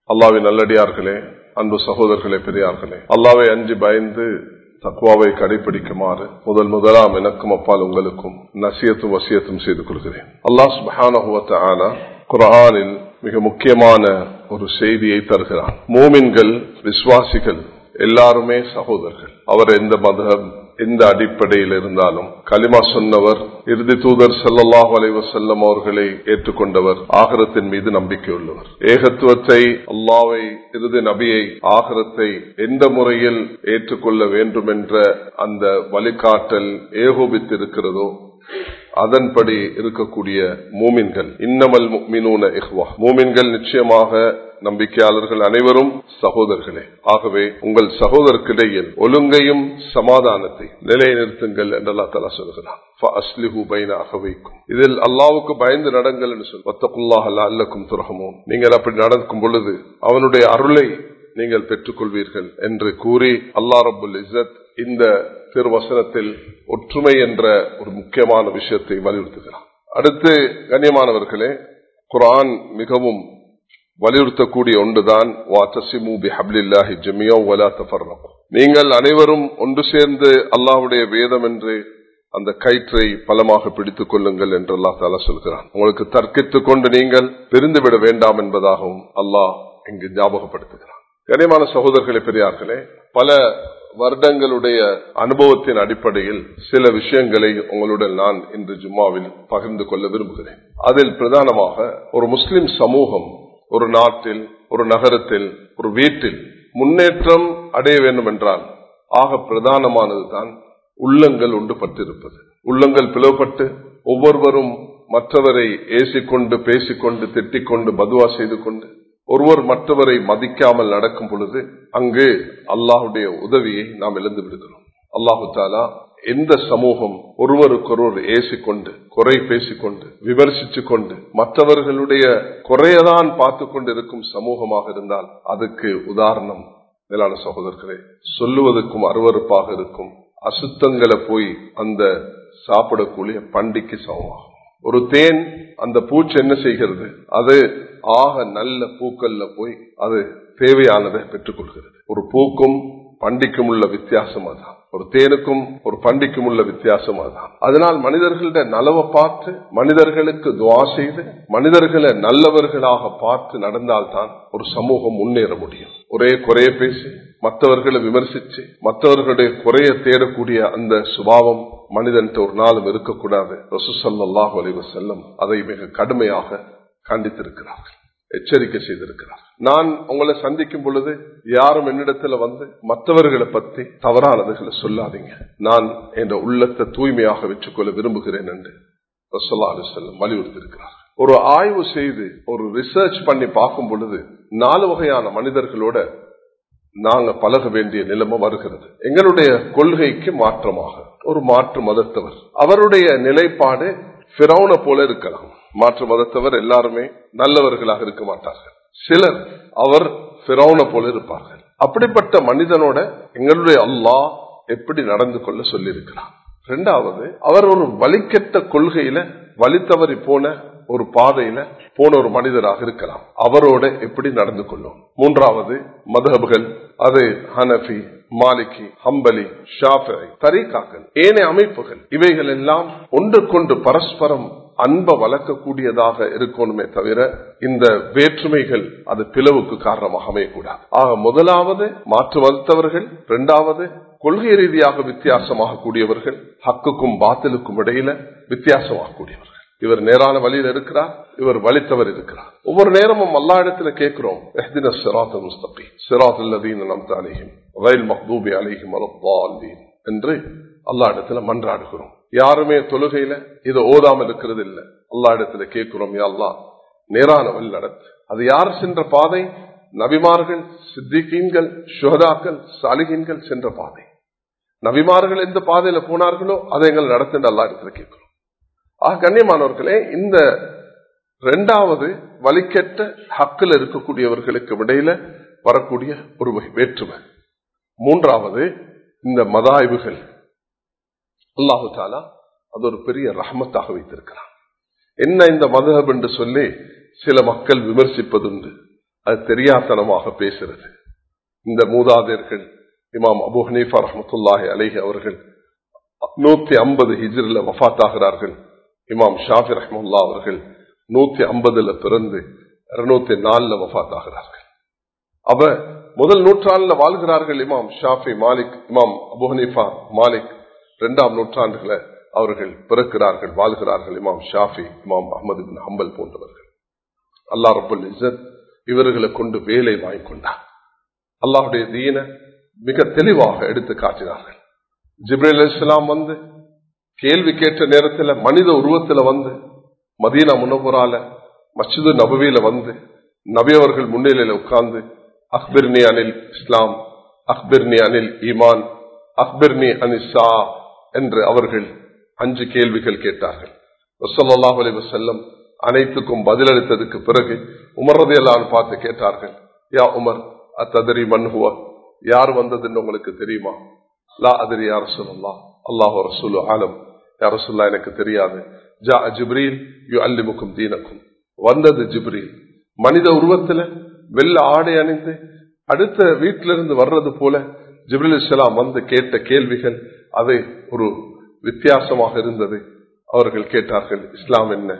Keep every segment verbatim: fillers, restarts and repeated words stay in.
அல்லாஹ்வின் நல்லடியார்களே, அன்பு சகோதரர்களே, பெரியார்களே, அல்லாஹ்வை அஞ்சி பயந்து தக்வாவை கடைபிடிக்குமாறு முதல் முதலாம் எனக்கும் அப்பால் உங்களுக்கும் நசியத்தும் வசியத்தும் செய்து கொள்கிறேன். அல்லாஹ் சுப்ஹானஹு வ தஆலா குர்ஆனில் மிக முக்கியமான ஒரு செய்தியை தருகிறான். மூமின்கள், விசுவாசிகள் எல்லாருமே சகோதரர்கள். அவர் எந்த மதம் எந்த அடிப்படையில் இருந்தாலும், கலிமா சொன்னவர், இறுதி தூதர் ஸல்லல்லாஹு அலைஹி வஸல்லம் அவர்களை ஏற்றுக்கொண்டவர், ஆகிரத்தின் மீது நம்பிக்கை உள்ளவர், ஏகத்துவத்தை, அல்லாஹ்வை, இறுதி நபியை, ஆகிரத்தை எந்த முறையில் ஏற்றுக்கொள்ள வேண்டும் என்ற அந்த வழிகாட்டல் ஏகோபித்திருக்கிறதோ அதன்படி இருக்கக்கூடிய மூமின்கள், இன்னமல் முஃமினூன இஹ்வா, மூமின்கள் நிச்சயமாக நம்பிக்கையாளர்கள் அனைவரும் சகோதரர்களே. ஆகவே உங்கள் சகோதரர்களிடையில் ஒழுங்கையும் சமாதானத்தை நிலைநிறுத்துங்கள் என்று அல்லாஹ் தஆலா சொல்கிறான். ஃபஅஸ்லிஹு பைன அஹவைக்கும், இதில் அல்லாஹ்வுக்கு பயந்து நடங்கள் என்று சொல். வத்தகுல்லாஹ லஅல்லக்கும் துர்ஹமூன், நீங்கள் அப்படி நடக்கும் பொழுது அவனுடைய அருளை நீங்கள் பெற்றுக் கொள்வீர்கள் என்று கூறி அல்லாஹ் ரப்புல் இஸ்ஸத் இந்த திருவசனத்தில் ஒற்றுமை என்ற ஒரு முக்கியமான விஷயத்தை வலியுறுத்துகிறார். அடுத்து கண்ணியமானவர்களே, குர்ஆன் மிகவும் வலியுறுத்தக்கூடிய ஒன்றுதான் வஅதஸிமு பிஹப்லில்லாஹி ஜமீஅன் வலா தஃபர்ரகு, நீங்கள் அனைவரும் ஒன்று சேர்ந்து அல்லாஹ்வுடைய வேதம் என்று அந்த கயிற்றை பலமாக பிடித்துக் கொள்ளுங்கள் என்று அல்லாஹ் தஆலா சொல்கிறான். உங்களுக்கு தர்க்கித்துக் கொண்டு நீங்கள் பிரிந்துவிட வேண்டாம் என்பதாகவும் அல்லாஹ் இங்கு ஞாபகப்படுத்துகிறான். கண்ணியமான சகோதரர்களே, பெரியார்களே, பல வருடங்களுடைய அனுபவத்தின் அடிப்படையில் சில விஷயங்களை உங்களுடன் நான் இன்று ஜும்மாவில் பகிர்ந்து கொள்ள விரும்புகிறேன். அதில் பிரதானமாக ஒரு முஸ்லிம் சமூகம் ஒரு நாட்டில், ஒரு நகரத்தில், ஒரு வீட்டில் முன்னேற்றம் அடைய வேண்டும் என்றால் ஆக பிரதானமானதுதான் உள்ளங்கள் ஒன்றுபட்டிருப்பது. உள்ளங்கள் பிளவுபட்டு ஒவ்வொருவரும் மற்றவரை ஏசிக்கொண்டு, பேசிக்கொண்டு, திட்டிக்கொண்டு, பதுவா செய்து கொண்டு, ஒருவர் மற்றவரை மதிக்காமல் நடக்கும் பொழுது அங்கு அல்லாஹுடைய உதவியை நாம் இழந்து விடுகிறோம். அல்லாஹு தஆலா எந்த சமூகம் ஒருவருக்கொருவர் ஏசிக்கொண்டு, குறை பேசிக்கொண்டு, விமர்சிச்சு கொண்டு, மற்றவர்களுடைய குறையதான் பார்த்து கொண்டு இருக்கும் சமூகமாக இருந்தால் அதுக்கு உதாரணம் மேலான சகோதரர்களே, சொல்லுவதற்கும் அருவருப்பாக இருக்கும் அசுத்தங்களை போய் அந்த சாப்பிடக்கூடிய பண்டிக்கு சமமாகும். ஒரு தேன், அந்த பூச்சி என்ன செய்கிறது, அது ஆக நல்ல பூக்கள்ல போய் அது தேவையானதை பெற்றுக் கொள்கிறது. ஒரு பூக்கும் பண்டிக்கும் உள்ள வித்தியாசம் அதான், ஒரு தேனுக்கும் ஒரு பண்டிக்கும் உள்ள வித்தியாசம் அதான். அதனால் மனிதர்களுடைய நலவை பார்த்து, மனிதர்களுக்கு துஆ செய்து, மனிதர்களை நல்லவர்களாக பார்த்து நடந்தால்தான் ஒரு சமூகம் முன்னேற முடியும். ஒரே குறைய பேசி, மற்றவர்களை விமர்சிச்சு, மற்றவர்களுடைய குறைய தேடக்கூடிய அந்த சுபாவம் மனிதன் ஒரு நாளும் இருக்கக்கூடாது. ரசூல் ஸல்லல்லாஹு அலைஹி வஸல்லம் அதை மிக கடுமையாக கண்டித்திருக்கிறார்கள், எச்சரிக்கை செய்திருக்கிறார். நான் உங்களை சந்திக்கும் பொழுது யாரும் என்னிடத்துல வந்து மற்றவர்களை பற்றி தவறானதுகளை சொல்லாதீங்க, நான் என் உள்ளத்தை தூய்மையாக வச்சுக்கொள்ள விரும்புகிறேன் என்று ரசூலுல்லாஹி அலைஹி வஸல்லம் வலியுறுத்தியிருக்கிறார். ஒரு ஆய்வு செய்து ஒரு ரிசர்ச் பண்ணி பார்க்கும் பொழுது நாலு வகையான மனிதர்களோட நாங்க பழக வேண்டிய நிலைமை வருகிறது. எங்களுடைய கொள்கைக்கு மாற்றமாக ஒரு மாற்று மதத்தவர், அவருடைய நிலைப்பாடு ஃபிரௌனை போல இருக்கலாம். மாற்று மதத்தவர் எல்லாருமே நல்லவர்களாக இருக்க மாட்டார்கள். சிலர் அவர் ஃபிரௌனை போல இருப்பார்கள். அப்படிப்பட்ட மனிதனோட எங்களுடைய அல்லாஹ் எப்படி நடந்து கொள்ள சொல்லி இருக்கிறார். இரண்டாவது, அவர் ஒரு வழிகெட்ட கொள்கையில வழி தவறி போன ஒரு பாதையில போன ஒரு மனிதராக இருக்கலாம், அவரோட எப்படி நடந்து கொள்ளும். மூன்றாவது, மதஹபுகள், அது ஹனஃபி, மாலிகி, ஹம்பலி, ஷாஃபிஈ, தரீகாக்கள், ஏனைய அமைப்புகள், இவைகள் எல்லாம் ஒன்றுக்கொன்று பரஸ்பரம் அன்பை வளர்க்கக்கூடியதாக இருக்கணுமே தவிர இந்த வேற்றுமைகள் அது பிளவுக்கு காரணமாக அமையக்கூடாது. ஆக முதலாவது மாற்று மதத்தவர்கள், இரண்டாவது கொள்கை ரீதியாக வித்தியாசமாக கூடியவர்கள், ஹக்குக்கும் பாத்திலுக்கும் இடையில வித்தியாசமாக கூடியவர்கள். இவர் நேரான வழியில் இருக்கிறார், இவர் வழித்தவர் இருக்கிறார். ஒவ்வொரு நேரமும் அல்லாஹ் இடத்துல கேட்கிறோம், இஹ்தினஸ் ஸிராத்தல் முஸ்தகீம் ஸிராத்தல் லதீன அன்அம்த அலைஹிம் கைரில் மக்தூபி அலைஹிம் வலத்தாலீன் என்று அல்லாஹ் இடத்துல மன்றாடுகிறோம். யாருமே தொழுகையில இதை ஓதாமல் இருக்கிறது இல்லை. அல்லாஹ் இடத்துல கேட்கிறோம், யா அல்லாஹ் நேரான வழி நடத்து. அது யார் சென்ற பாதை? நபிமார்கள், சித்திகீன்கள், ஷுஹதாக்கள், சாலிஹீன்கள் சென்ற பாதை. நபிமார்கள் எந்த பாதையில போனார்களோ அதை எங்கள் நடத்த அல்லாஹ் இடத்துல கேட்கிறோம். ஆக கண்ணியமானவர்களே, இந்த இரண்டாவது வழிகெட்ட ஹக்கில் இருக்கக்கூடியவர்களுக்கு இடையில வரக்கூடிய ஒரு வேற்றுமை. மூன்றாவது, இந்த மதாய்வுகள் அல்லாஹு தஆலா அது ஒரு பெரிய ரஹ்மத்தாக வைத்திருக்கிறான். என்ன இந்த மதஹப் என்று சொல்லி சில மக்கள் விமர்சிப்பதுண்டு. அது தெரியாத்தனமாக பேசுறது. இந்த மூதாதையர்கள் இமாம் அபூ ஹனீஃபா ரஹ்மத்துல்லாஹி அலைஹி அவர்கள் நூத்தி ஐம்பது ஹிஜ்ரில வஃபாத் ஆகிறார்கள். இமாம் ஷாஃபி ரஹ்மத்துல்லாஹ் அவர்கள் நூத்தி ஐம்பதுல பிறந்து இருநூத்தி நாலுல வஃபாத் ஆகிறார்கள். அவ முதல் நூற்றாண்டுல வாழ்கிறார்கள் இமாம் ஷாஃபி, மாலிக், இமாம் அபூ ஹனீஃபா, மாலிக். இரண்டாம் நூற்றாண்டுல அவர்கள் பிறக்கிறார்கள், வாழ்கிறார்கள் இமாம் ஷாஃபி, இமாம் அஹ்மது பின் ஹம்பல் போன்றவர்கள். அல்லாஹ் ரப்பல் இஸ்ஸத் இவர்களை கொண்டு வேலை வாங்கி கொண்டார். அல்லாஹுடைய தீன மிக தெளிவாக எடுத்து காட்டினார்கள். ஜிப்ரீல் அலைஹிஸ்ஸலாம் வந்து கேள்வி கேட்ட நேரத்தில் மனித உருவத்தில் வந்து மதீனா முனவ்வரால மஸ்ஜிது நபவியில வந்து நபி அவர்கள் முன்னிலையில உட்கார்ந்து அக்பிர்னி அனில் இஸ்லாம், அக்பிர்னி அனில் ஈமான், அக்பிர்னி அனிசா என்று அவர்கள் அஞ்சு கேள்விகள் கேட்டார்கள். ஸல்லல்லாஹு அலைஹி வஸல்லம் அனைத்துக்கும் பதிலளித்ததுக்கு பிறகு உமர் ரலியல்லாஹு அன்ஹு பார்த்து கேட்டார்கள், யா உமர் அத்ததரி மன் ஹுவ, யார் வந்ததுன்னு உங்களுக்கு தெரியுமா? லா அதரி யா ரசூலல்லாஹ், அல்லாஹ் வ ரசூலு ஆலம், யா ரசூலுல்லாஹ் எனக்கு தெரியாது. ஜா ஜிப்ரீல் யுஅல்லிமுக்கும் தீனக்கும், வந்தது ஜிப்ரீல் மனித உருவத்துல வெள்ள ஆடை அணிந்து அடுத்த வீட்டிலிருந்து வர்றது போல ஜிப்ரீல் அலைஹிஸ்ஸலாம் வந்து கேட்ட கேள்விகள் அது ஒரு வித்தியாசமாக இருந்தது. அவர்கள் கேட்டார்கள், இஸ்லாம் என்ன,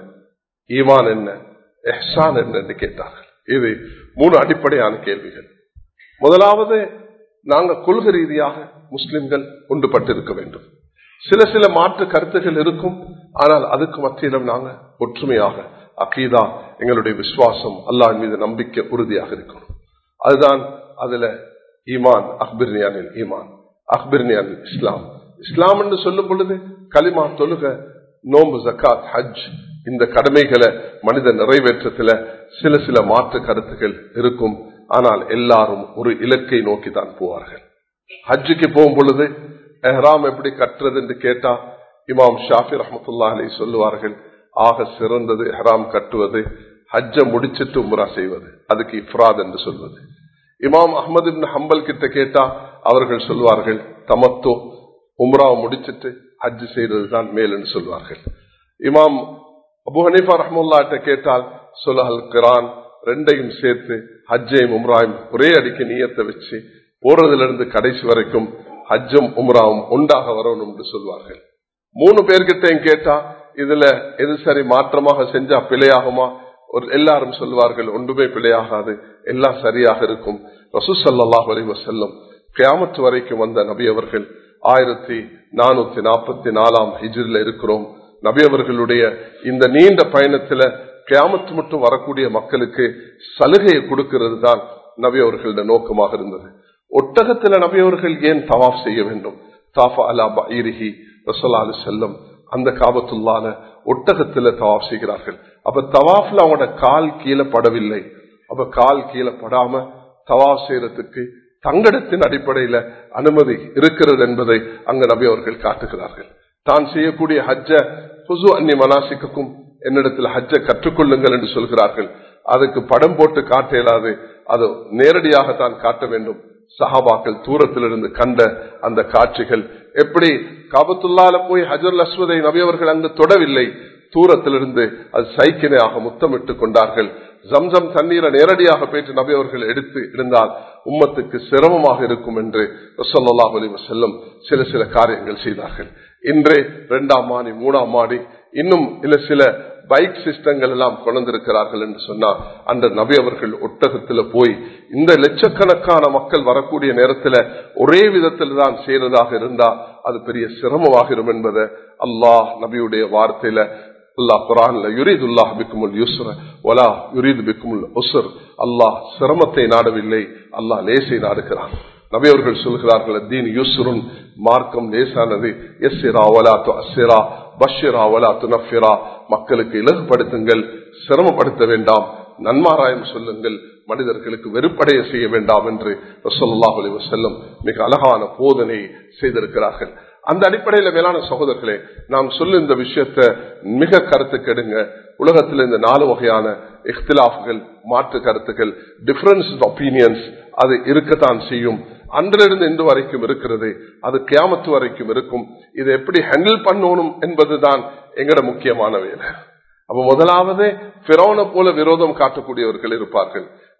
ஈமான் என்ன, இஹ்சான் என்ன என்று கேட்டார்கள். இது மூணு அடிப்படையான கேள்விகள். முதலாவது, நாங்கள் கொள்கை ரீதியாக முஸ்லிம்கள் ஒன்றுபட்டிருக்க வேண்டும். சில சில மாற்று கருத்துகள் இருக்கும், ஆனால் அதுக்கு மத்தியிலும் நாங்கள் ஒற்றுமையாக அகீதா, எங்களுடைய விசுவாசம், அல்லாஹ் மீது நம்பிக்கை உறுதியாக இருக்கணும். அதுதான் அதுல ஈமான், அக்பிர்னி அனில் ஈமான், அக்பிர்னி அனில் இஸ்லாம். இஸ்லாம் என்று சொல்லும் பொழுது கலிமா, தொழுக, நோம்பு, ஜக்காத், ஹஜ், இந்த கடமைகளை மனித நிறைவேற்றத்துல சில சில மாற்று கருத்துக்கள் இருக்கும். ஆனால் எல்லாரும் ஒரு இலக்கை நோக்கி தான் போவார்கள். ஹஜ்ஜுக்கு போகும் பொழுது எஹ்ராம் எப்படி கட்டுறது என்று கேட்டா இமாம் ஷாஃபி ரஹ்மத்துல்லாஹி அலைஹி சொல்லுவார்கள், ஆக சிறந்தது எஹ்ராம் கட்டுவது, ஹஜ்ஜ முடிச்சிட்டு உம்ரா செய்வது, அதுக்கு இஃப்ராத் என்று சொல்வது. இமாம் அஹ்மது பின் ஹம்பல் கிட்ட கேட்டா அவர்கள் சொல்வார்கள், தமத்தோ, உம்ரா முடிச்சிட்டு ஹஜ் செய்வதுதான் மேல் என்று சொல்வார்கள். இமாம் அபூ ஹனீஃபா ரஹ்மத்துல்லாஹி கிட்ட கேட்டால் சுலஹல் கிரான், ரெண்டையும் சேர்த்து ஹஜ்ஜையும் உம்ராயும் ஒரே அடிக்கு நியத்தை வச்சு போறதுல இருந்து கடைசி வரைக்கும் ஹஜ்ஜும் உம்ராவும் உண்டாக வரணும் என்று சொல்வார்கள். மூணு பேர்கிட்டையும் கேட்டா இதுல எது சரி, மாற்றமாக செஞ்சா பிழையாகுமா? ஒரு எல்லாரும் சொல்வார்கள், ஒன்றுமே பிழையாகாது, எல்லாம் சரியாக இருக்கும். ரசூல் ஸல்லல்லாஹு அலைஹி வஸல்லம் கியாமத் வரைக்கும் வந்த நபி அவர்கள் ஆயிரத்தி நானூத்தி நாற்பத்தி நாலாம் ஹிஜ்ரில இருக்கிறோம். நபி அவர்களுடைய இந்த நீண்ட பயணத்துல கியாமத் மட்டும் வரக்கூடிய மக்களுக்கு சலுகையை கொடுக்கிறது தான் நபி அவர்களுடைய நோக்கமாக இருந்தது. ஒட்டகத்துல நபி அவர்கள் ஏன் தவாஃப் செய்ய வேண்டும்? தாஃபா அலா பஈரிஹி ரசூலுல்லாஹி அலைஹி வஸல்லம் அந்த காபத்துல்லாஹ்ல ஒட்டகத்துல தவாஃப் செய்கிறார்கள். அப்ப தவாஃப்ல அவங்களோட கால் கீழே படவில்லை. அப்ப கால் கீழே படாம தவாஃப் செய்யறதுக்கு தங்கடத்தின் அடிப்படையில அனுமதி இருக்கிறது என்பதை அங்க நபி அவர்கள் காட்டுகிறார்கள். தான் செய்யக்கூடிய ஹஜ்ஜ ஹுசு அன்னி மனாசிக்கும், என்னிடத்தில் ஹஜ்ஜ கற்றுக்கொள்ளுங்கள் என்று சொல்கிறார்கள். அதுக்கு படம் போட்டு காட்ட இயலாது, அது நேரடியாக தான் காட்ட வேண்டும். சஹாபாக்கள் தூரத்திலிருந்து கண்ட அந்த காட்சிகள், எப்படி காபத்துல்லால போய் ஹஜ்ருல் அஸ்வதை நபி அவர்கள் அங்கு தொடவில்லை, தூரத்திலிருந்து அது சைக்கினையாக முத்தமிட்டுக் கொண்டார்கள். ஜம்சம் தண்ணீரை நேரடியாக போயிட்டு நபி அவர்கள் எடுத்து இருந்தால் உம்மத்துக்கு சிரமமாக இருக்கும் என்று ஸல்லல்லாஹு அலைஹி வஸல்லம் சில சில காரியங்கள் செய்தார்கள். இன்றே இரண்டாம் மாடி, மூணாம் மாடி, இன்னும் இல்ல சில பைக் சிஸ்டங்கள் எல்லாம் கொண்டிருக்கிறார்கள் என்று சொன்னா, அந்த நபி அவர்கள் ஒட்டகத்துல போய் இந்த லட்சக்கணக்கான மக்கள் வரக்கூடிய நேரத்துல ஒரே விதத்தில் தான் செய்யறதாக இருந்தா அது பெரிய சிரமமாகிரும் என்பதை அல்லாஹ் நபியுடைய வார்த்தையில அல்லாஹ் குர்ஆன்ல யுரீதுல்லாஹ் பிக்குமுல் யுஸ்ர வலா யுரீது பிக்குமுல் உஸ்ர், அல்லாஹ் சிரமத்தை நாடவில்லை, அல்லாஹ் லேசை நாடுகிறான். நபி அவர்கள் சொல்கிறார்கள், தீன் யுஸ்ருன், மார்க்கம் லேசானது, யஸ்ஸிரா வலா துஅஸ்ஸிரா பஷ்ஷிரா வலா துனஃபிரா, மக்களுக்கு இலகுபடுத்துங்கள், சிரமப்படுத்த வேண்டாம், நன்மாராயம் சொல்லுங்கள், மனிதர்களுக்கு வெறுப்படைய செய்ய வேண்டாம் என்று ரசூலுல்லாஹி அலைஹி வஸல்லம் மிக அழகான போதனை செய்திருக்கிறார்கள். அந்த அடிப்படையில் மேலான சகோதரர்களே, நாம் சொல்ல இந்த விஷயத்தை மிக கருத்து கெடுங்க. உலகத்தில் இந்த நாலு வகையான இஃப்திலாஃப்கள், மாற்று கருத்துக்கள், டிஃபரன்ஸ் ஆஃப் ஒப்பீனியன்ஸ், அது இருக்கத்தான் செய்யும். அன்றிலிருந்து இன்று வரைக்கும் இருக்கிறது, அது கியாமத்து வரைக்கும் இருக்கும். இதை எப்படி ஹேண்டில் பண்ணணும் என்பதுதான் எங்கட முக்கியமான வேலை. அப்ப முதலாவது ஃபிரௌனை போல விரோதம் காட்டக்கூடியவர்கள் இருப்பார்கள்.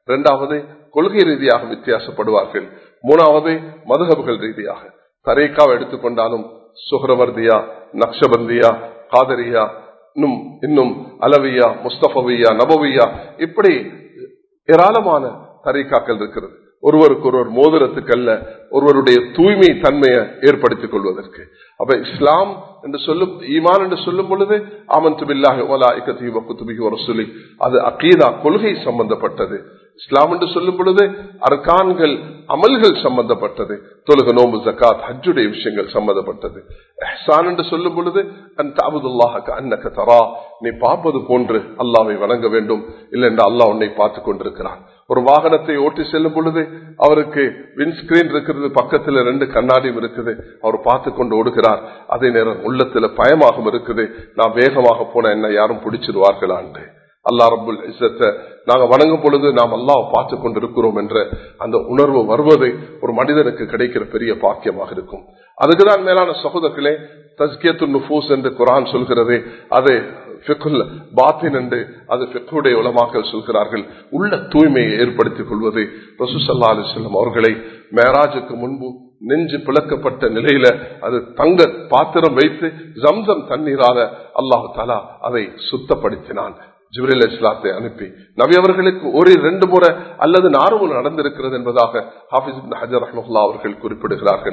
இரண்டாவது கொள்கை ரீதியாக வித்தியாசப்படுவார்கள். மூணாவது மதுஹபுகள் ரீதியாக. தரீக்காவை எடுத்துக்கொண்டாலும் சுஹ்ரவர்தியா, நக்ஷபந்தியா, காதரியா, இன்னும் இன்னும் அலவியா, முஸ்தபவியா, நபவியா, இப்படி ஏராளமான தரீக்காக்கள் இருக்கிறது. ஒருவருக்கு ஒருவர் மோதிரத்துக்கு அல்ல, ஒருவருடைய தூய்மை தன்மையை ஏற்படுத்திக் கொள்வதற்கு. அப்ப இஸ்லாம் என்று சொல்லும், ஈமான் என்று சொல்லும் பொழுது ஆமன்து பில்லாஹி வ மலாயிகத்திஹி வ குதுபிஹி வ ரசூலிஹி, அது அகீதா கொள்கை சம்பந்தப்பட்டது. இஸ்லாம் என்று சொல்லும் பொழுது அர்கான்கள் அமல்கள் சம்பந்தப்பட்டது. தொழுகை, நோன்பு, ஜகாத், ஹஜ்ஜுடைய விஷயங்கள் சம்பந்தப்பட்டது. இஹ்சான் என்று சொல்லும் பொழுது அன் தஅபுதுல்லாஹ கஅன்னக தரா, நீ பார்ப்பது போன்று அல்லாஹ்வை வணங்க வேண்டும், இல்லை என்று அல்லாஹ் உன்னை பார்த்துக் கொண்டிருக்கிறான். ஒரு வாகனத்தை ஓட்டி செல்லும் பொழுது அவருக்கு விண்ஸ்கிரீன் இருக்கிறது, பக்கத்தில் ரெண்டு கண்ணாடியும் இருக்குது, அவர் பார்த்து கொண்டு ஓடுகிறார். அதே நேரம் உள்ளத்துல பயமாகவும் இருக்குது, நான் வேகமாக போன என்ன யாரும் பிடிச்சிருவார்களான்னு. அல்லாஹ் ரப்புல் இஸ்ஸத்தை நாங்க வணங்கும் பொழுது நாம் அல்லாஹ் பார்த்து கொண்டிருக்கிறோம் என்ற அந்த உணர்வு வருவதை ஒரு மனிதனுக்கு கிடைக்கிற பெரிய பாக்கியமாக இருக்கும். அதுக்குதான் மேலான சகோதரர்களே தஸ்கியத்துன் நுஃபூஸ் என்று குர்ஆன் சொல்கிறது. அது ஃபிக்ஹுல் பாத்தின் என்று அது ஃபிக்ஹுடைய உலமாக்கள் சொல்கிறார்கள். உள்ள தூய்மையை ஏற்படுத்திக் கொள்வது. ரசூல் ஸல்லல்லாஹு அலைஹி வஸல்லம் அவர்களை மேராஜுக்கு முன்பு நெஞ்சு பிளக்கப்பட்ட நிலையில அது தங்க பாத்திரம் வைத்து ஜம்சம் தண்ணீரால அல்லாஹ் தஆலா அதை சுத்தப்படுத்தினான். ஜிப்ரீல் அலைஹிஸ்ஸலாத்தை அனுப்பி நபி அவர்களுக்கு ஒரு இரண்டு முறை அல்லது நாலு முறை நடந்திருக்கிறது என்பதாக ஹாஃபிஸ் இப்னு ஹஜர் ரஹ்மத்துல்லாஹி அவர்கள் குறிப்பிடுகிறார்கள்.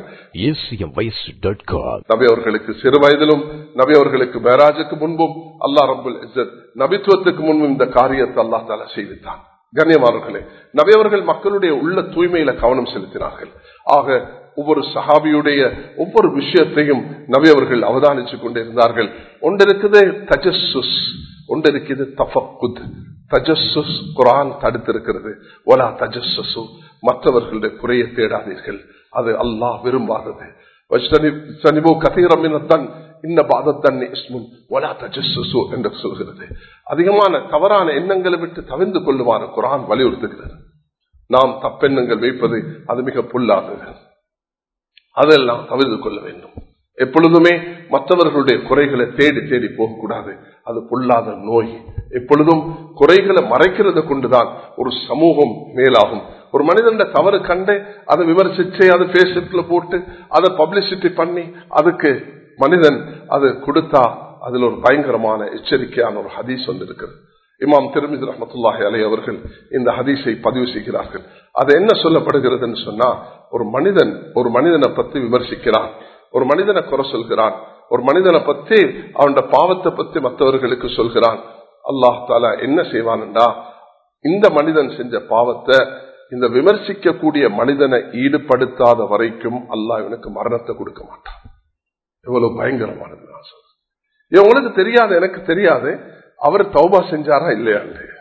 நபி அவர்களுக்கு சிறு வயதிலும் நபி அவர்களுக்கு மேராஜுக்கு முன்பும் அல்லாஹ் ரப்புல் இஸ்ஸத் நபித்துவத்துக்கு முன்பும் இந்த காரியத்தை அல்லாஹ் தஆலா செய்வித்தான். கண்ணியமானவர்களே, நபி அவர்கள் மக்களுடைய உள்ள தூய்மையில கவனம் செலுத்தினார்கள். ஆக ஒவ்வொரு சஹாபியுடைய ஒவ்வொரு விஷயத்தையும் நபி அவர்கள் அவதானித்துக் கொண்டிருந்தார்கள். ஒன்றிருக்குது தஜஸ்ஸுஸ், ஒன்று இருக்குது தஃபக்குத். தஜஸ்ஸுஸ் குர்ஆன் தடுத்திருக்கிறது. வலா தஜஸ்ஸு, மற்றவர்களுடைய குறையை தேடாதீர்கள், அது அல்லாஹ் விரும்பாதது. வஜ்தனிபு கதீரம் மினத்தன் இன்ன பாதத்தன் இஸ்முன் வலா தஜஸ்ஸு என்று சொல்கிறது. அதிகமான தவறான எண்ணங்களை விட்டு தவிர்த்து கொள்ளுமாறு குர்ஆன் வலியுறுத்துகிறது. நாம் தப்பெண்ணங்கள் வைப்பது அது மிக புல்லாதது, அதெல்லாம் தவிர்த்து கொள்ள வேண்டும். எப்பொழுதுமே மற்றவர்களுடைய குறைகளை தேடி தேடி போகக்கூடாது, அது பொல்லாத நோய். எப்பொழுதும் குறைகளை மறைக்கிறத கொண்டுதான் ஒரு சமூகம் மேலாகும். ஒரு மனிதன் தவறு கண்டு அதை விமர்சிச்சு அதை பேஸ்புக்ல போட்டு அதை பப்ளிசிட்டி பண்ணி அதுக்கு மனிதன் அது கொடுத்தா அதுல ஒரு பயங்கரமான எச்சரிக்கையான ஒரு ஹதீஸ் வந்து இருக்கிறது. இமாம் திர்மிதி ரஹ்மத்துல்லாஹி அலைஹி அவர்கள் இந்த ஹதீஸை பதிவு செய்கிறார்கள். அது என்ன சொல்லப்படுகிறதுன்னு சொன்னா, ஒரு மனிதன் ஒரு மனிதனை பத்தி விமர்சிக்கிறான், ஒரு மனிதனை குறை சொல்கிறான், ஒரு மனிதனை பத்தி அவனோட பாவத்தை பத்தி மற்றவர்களுக்கு சொல்கிறான். அல்லாஹ் தஆலா என்ன செய்வான்டா, இந்த மனிதன் செஞ்ச பாவத்தை இந்த விமர்சிக்க கூடிய மனிதனை ஈடுபடுத்தாத வரைக்கும் அல்லாஹ் இவனுக்கு மரணத்தை கொடுக்க மாட்டான். எவ்வளவு பயங்கரமானது நான் சொல்றேன். உங்களுக்கு தெரியாது, எனக்கு தெரியாது அவர் தௌபா செஞ்சாரா இல்லையா.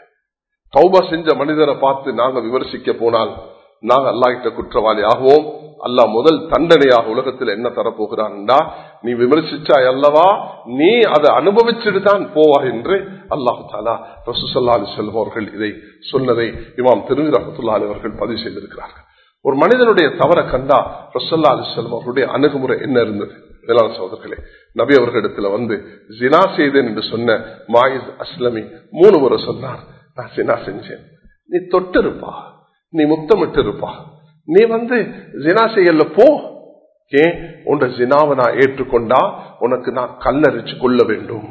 தௌபா செஞ்ச மனிதனை பார்த்து நாங்க விமர்சிக்க போனால் நாங்க அல்லாஹ் கிட்ட குற்றவாளி ஆகுவோம். அல்லாஹ் முதல் தண்டனையாக உலகத்தில் என்ன தரப்போகிறான்டா, நீ விமர்சிச்சாய் அல்லவா, நீ அதை அனுபவிச்சுட்டு தான் போவா என்று அல்லாஹ் தஆலா ரசூல் ஸல்லல்லாஹு அலைஹி வஸல்லம் அவர்கள் இதை சொன்னதை இமாம் திர்மிதி ரஹ்மத்துல்லாஹி அலைஹி அவர்கள் பதிவு செய்திருக்கிறார்கள். ஒரு மனிதனுடைய தவற கண்டா ரசூல் ஸல்லல்லாஹு அலைஹி வஸல்லம் அவருடைய அணுகுமுறை என்ன இருந்தது? வேளாண் சகோதரர்களே, நபி அவர்களிடத்துல வந்து ஜினா செய்தேன் என்று சொன்ன மாயிஸ் அஸ்லமி மூணு முறை சொன்னார், நான் ஜினா செஞ்சேன். நீ தொட்டு இருப்பா, நீ முத்தமிட்டு இருப்பா, நீ வந்து ஜினா செய்யல போ. ஏன் உன் ஜினாவை நான் ஏற்றுக்கொண்டா உனக்கு நான் கல்லறிச்சு கொள்ள வேண்டும்.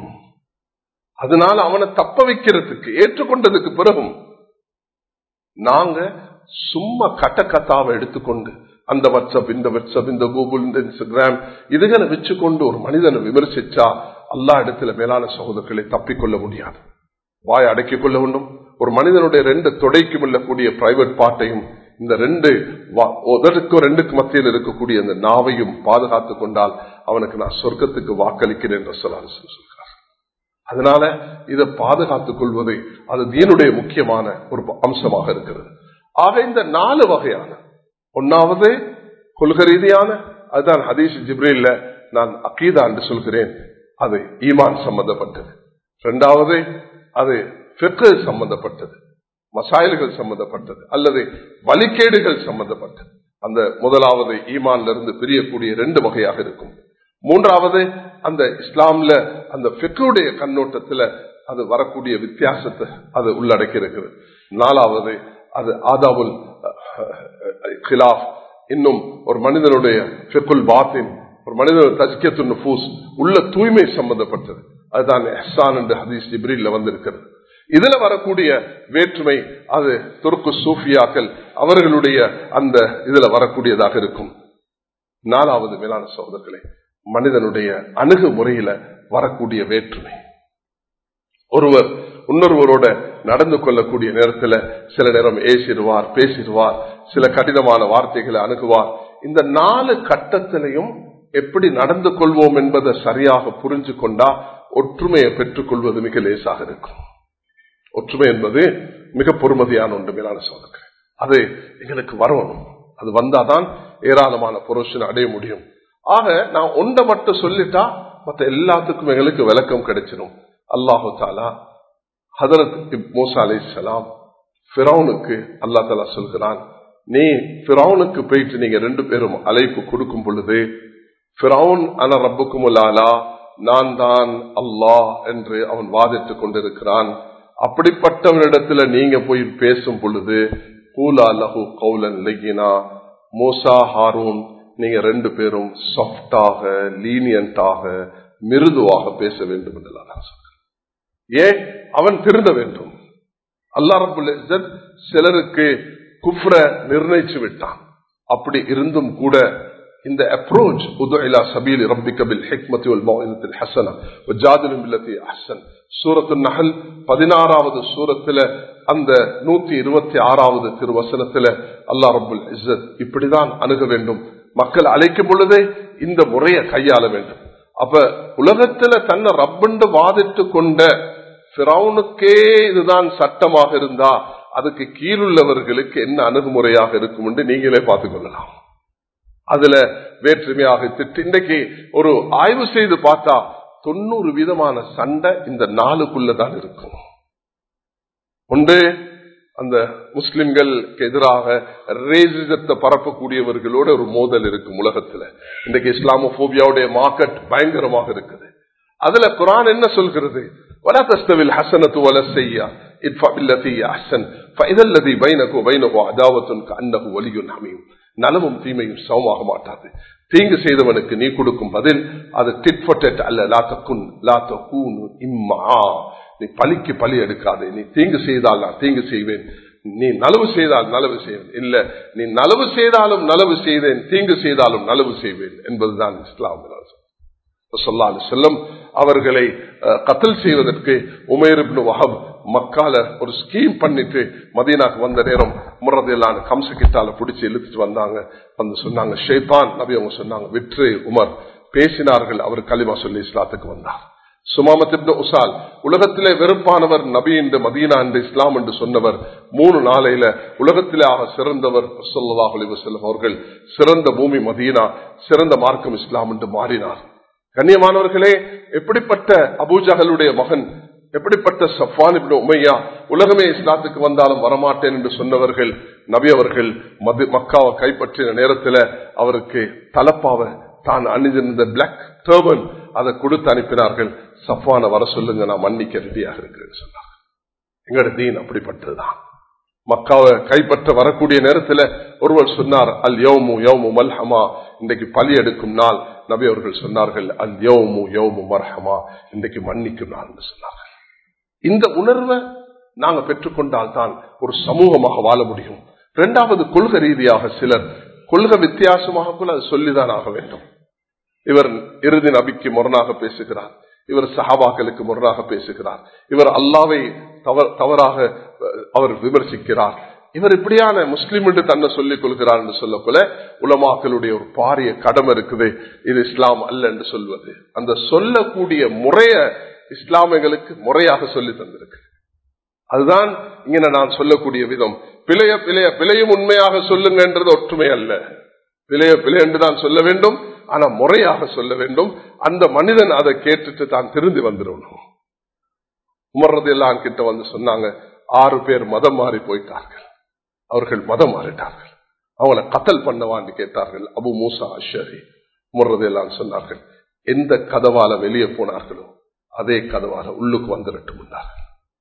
அதனால அவனை தப்ப வைக்கிறதுக்கு ஏற்றுக்கொண்டதுக்கு பிறகும் நாங்க சும்மா கட்ட கத்தாவை எடுத்துக்கொண்டு அந்த வாட்ஸ்அப் இந்த வாட்ஸ்அப் இந்த கூகுள் இந்த இன்ஸ்டாகிராம் இதுகளை வச்சுக்கொண்டு ஒரு மனிதனை விமர்சிச்சா அல்லாஹ் இடத்துல மேலான சகோதரர்களை தப்பிக்கொள்ள முடியாது. வாய் அடக்கிக் கொள்ள வேண்டும். ஒரு மனிதனுடைய ரெண்டு தொடைக்கும் உள்ளக்கூடிய பிரைவேட் பார்ட்டையும் இந்த ரெண்டு உதடுக்கும் ரெண்டுக்கு மத்தியில் இருக்கக்கூடிய அந்த நாவையும் பாதுகாத்துக் கொண்டால் அவனுக்கு நான் சொர்க்கத்துக்கு வாக்களிக்கிறேன் என்று சொல்கிறார். அதனால இதை பாதுகாத்துக் கொள்வது அது தீனுடைய முக்கியமான ஒரு அம்சமாக இருக்கிறது. ஆக இந்த நாலு வகையான, ஒன்னாவது கொள்கை ரீதியான, அதுதான் ஹதீஸ் ஜிப்ரீல்ல நான் அகீதா என்று சொல்கிறேன், அது ஈமான் சம்பந்தப்பட்டது. இரண்டாவது அது ஃபிக்ஹ் சம்பந்தப்பட்டது, மசாயில்கள் சம்பந்தப்பட்டது அல்லது வழிகேடுகள் சம்பந்தப்பட்டது. அந்த முதலாவது ஈமான்ல இருந்து பிரியக்கூடிய ரெண்டு வகையாக இருக்கும். மூன்றாவது அந்த இஸ்லாம்ல அந்த ஃபிக்ஹுடைய கண்ணோட்டத்துல அது வரக்கூடிய வித்தியாசத்தை அது உள்ளடக்கி இருக்கிறது. நாலாவது அது ஆதாபுல் கிலாஃப், இன்னும் ஒரு மனிதனுடைய ஃபிக்குல் பாத்தின், ஒரு மனிதனுடைய தஸ்கியத்துன் நுஃபூஸ், உள்ள தூய்மை சம்பந்தப்பட்டது. அதுதான் இஹ்சான் என்ற ஹதீஸ் ஜிப்ரீல்ல வந்திருக்கிறது. இதுல வரக்கூடிய வேற்றுமை அது துருக்கு சூஃபியாக்கள் அவர்களுடைய அந்த இதுல வரக்கூடியதாக இருக்கும். நாலாவது மேலான சகோதரர்களே, மனிதனுடைய அணுகுமுறையில வரக்கூடிய வேற்றுமை. ஒருவர் இன்னொருவரோட நடந்து கொள்ளக்கூடிய நேரத்தில் சில நேரம் ஏசிடுவார், பேசிடுவார், சில கடினமான வார்த்தைகளை அணுகுவார். இந்த நாலு கட்டத்திலையும் எப்படி நடந்து கொள்வோம் என்பதை சரியாக புரிஞ்சு கொண்டா ஒற்றுமையை பெற்றுக் கொள்வது மிக லேசாக இருக்கும். ஒற்றுமை என்பது மிக பொறுமதியான ஒன்று மேலான சோதனை. அது எங்களுக்கு வரணும். அது வந்தாதான் ஏராளமான புரோஷனை அடைய முடியும். ஆக நான் ஒன்றை மட்டும் சொல்லிட்டா மற்ற எல்லாத்துக்கும் எங்களுக்கு விளக்கம் கிடைச்சிடும். அல்லாஹு தாலா ஹதரத் மூசா அலைஹிஸ்ஸலாம் ஃபிரௌனுக்கு அல்லாஹ் தாலா சொல்கிறான், நீ ஃபிரௌனுக்கு போயிட்டு நீங்க ரெண்டு பேரும் அழைப்பு கொடுக்கும் பொழுது ஃபிரௌன் அன ரப்புக்குமுல் ஆலா, நான் தான் அல்லாஹ் என்று அவன் வாதிட்டுக் கொண்டிருக்கிறான். அப்படிப்பட்டவனிடத்துல நீங்க போய் பேசும் பொழுது கூலா லஹு கௌலன் லய்யினா, மூசா ஹாரூன் நீங்க ரெண்டு பேரும் சாஃப்டாக, லீனியன்டாக, மிருதுவாக பேச வேண்டும் என்று அல்லாஹ் சொல்றான். ஏன்? அவன் திருந்த வேண்டும். அல்லாஹ் ரப்புல் இஸ்ஸத் சிலருக்கு குஃப்ர நிர்ணயிச்சு விட்டான். அப்படி இருந்தும் கூட இந்த அப்ரோச் உது இலா சபீல் ரப்பிக பில் ஹிக்மத்தி வல் மௌஇஸத்தில் ஹஸனா வஜாதிலு பில்லதி அஹ்ஸன், சூரத்துன் நஹல் பதினாறாவது சூரத்துல அந்த நூத்தி இருபத்தி ஆறாவது திருவசனத்துல அல்லாஹ் ரப்புல் இஸ்ஸத் இப்படிதான் அணுக வேண்டும். மக்கள் அழைக்கும் பொழுதே இந்த முறையை கையாள வேண்டும். அப்ப உலகத்துல தன்னை ரப்பண்டு வாதிட்டு கொண்ட ஃபிரௌனுக்கே இதுதான் சட்டமாக இருந்தா அதுக்கு கீழுள்ளவர்களுக்கு என்ன அணுகுமுறையாக இருக்கும் என்று நீங்களே பார்த்துக் கொள்ளலாம். அதுல வேற்றுமையாக திட்டு இன்றைக்கு ஒரு ஆய்வு செய்து பார்த்தா தொண்ணூறு விதமான சண்டை இந்த நாளுக்குள்ளதான் இருக்கும். ஒன்று அந்த முஸ்லிம்களுக்கு எதிராக ரேசிசத்தை பரப்பக்கூடியவர்களோட ஒரு மோதல் இருக்கும் உலகத்துல. இன்றைக்கு இஸ்லாமோபோபியாவுடைய மார்க்கெட் பயங்கரமாக இருக்குது. அதுல குர்ஆன் என்ன சொல்கிறது? ولا تستوي الحسنة ولا السيئة ادفع بالتي هي أحسن فإذا الذي بينك وبينه عداوة كأنه ولي حميم. நலமும் தீமையும் சமமாக மாட்டாது. தீங்கு செய்தவனுக்கு நீ கொடுக்கும் பதில் அது டிட் ஃபார் டெட் அல்ல. லா தகுன் லா தகூன் இம்மா, நீ பழிக்கு பழி எடுக்காதே. நீ தீங்கு செய்தால் நான் தீங்கு செய்வேன், நீ நலவு செய்தால் நலவு செய்வேன். இல்ல, நீ நலவு செய்தாலும் நலவு செய்தேன், தீங்கு செய்தாலும் நலவு செய்வேன் என்பதுதான் இஸ்லாம். ஸல்லல்லாஹு அலைஹி வஸல்லம் அவர்களை கத்ல் செய்வதற்கு உமைர் இப்னு வஹப் மக்கால ஒரு ஸ்கீம் பண்ணிட்டு மதீனாக்கு வந்த நேரம் உமர் ரலியல்லாஹு அன்ஹு கம்ச கிட்டால பிடிச்சி இழுத்துட்டு வந்தாங்க. வந்து சொன்னாங்க ஷைத்தான் நபி அவங்க சொன்னாங்க விற்று உமர் பேசினார்கள். அவர் கலிமா சொல்லி இஸ்லாத்துக்கு வந்தார். சுமாமத் இப்னு உசால் உலகத்திலே வெறுப்பானவர் நபி என்று மதீனா என்று இஸ்லாம் என்று சொன்னவர் மூணு நாளையில உலகத்திலே ஆக சிறந்தவர் ஸல்லல்லாஹு அலைஹி வஸல்லம் அவர்கள் சிறந்த பூமி மதீனா, சிறந்த மார்க்கம் இஸ்லாம் என்று மாறினார். கண்ணியமானவர்களே, எப்படிப்பட்ட அபூஜஹலுடைய மகன், எப்படிப்பட்ட சஃப்வான் இப்னு உமையா உலகமே இஸ்லாத்துக்கு வந்தாலும் வரமாட்டேன் என்று சொன்னவர்கள் நபி அவர்கள் மக்காவை கைப்பற்றின நேரத்தில் அவருக்கு தலப்பாவை தான் அணிந்திருந்த பிளாக் டர்பன் அதை கொடுத்து அனுப்பினார்கள். சஃப்வானை வர சொல்லுங்க, நான் மன்னிக்க ரெடியாக இருக்கிறேன்னு சொன்னாங்க. எங்களோட தீன் அப்படிப்பட்டதுதான். மக்காவை கைப்பற்ற வரக்கூடிய நேரத்தில் ஒருவர் சொன்னார் அல் யௌமு யௌமு மல்ஹமா, இன்றைக்கு பலி எடுக்கும் நாள். நபி அவர்கள் சொன்னார்கள் அல் யௌமு யௌமு மர்ஹமா, இன்றைக்கு மன்னிக்கும் நாள் என்று சொன்னார்கள். இந்த உணர்வை நாங்க பெற்றுக்கொண்டால் தான் ஒரு சமூகமாக வாழ முடியும். இரண்டாவது, கொள்கை ரீதியாக சிலர் கொள்கை வித்தியாசமாக கூட அது சொல்லிதான் ஆக வேண்டும். இவர் இறுதி நபிக்கு முரணாக பேசுகிறார், இவர் சஹாபாக்களுக்கு முரணாக பேசுகிறார், இவர் அல்லாவை தவறாக அவர் விமர்சிக்கிறார், இவர் இப்படியான முஸ்லிம் என்று தன்னை சொல்லிக் கொள்கிறார் என்று சொல்லப்போல உலமாக்களுடைய ஒரு பாரிய கடமை இருக்குது. இது இஸ்லாம் அல்ல என்று சொல்வது. அந்த சொல்லக்கூடிய முறைய இஸ்லாமியர்களுக்கு முறையாக சொல்லி தந்திருக்கு. அதுதான் இங்க நான் சொல்லக்கூடிய விதம். பிழைய பிழைய பிழையும் உண்மையாக சொல்லுங்க என்றது ஒற்றுமை அல்ல. பிழைய பிழை என்று தான் சொல்ல வேண்டும், ஆனா முறையாக சொல்ல வேண்டும். அந்த மனிதன் அதை கேட்டுட்டு தான் திருந்தி வந்துடணும். உமர் ரலியல்லாஹு கிட்ட வந்து சொன்னாங்க, ஆறு பேர் மதம் மாறி போயிட்டார்கள், அவர்கள் மதம் மாறிட்டார்கள், அவங்களை கத்தல் பண்ணவான்னு கேட்டார்கள். அபு மூசா அஷ்ஷரி உமர் ரலியல்லாஹு சொன்னார்கள், எந்த கதவால வெளியே போனார்களோ அதே கதவால உள்ளுக்கு வந்துடட்டும்.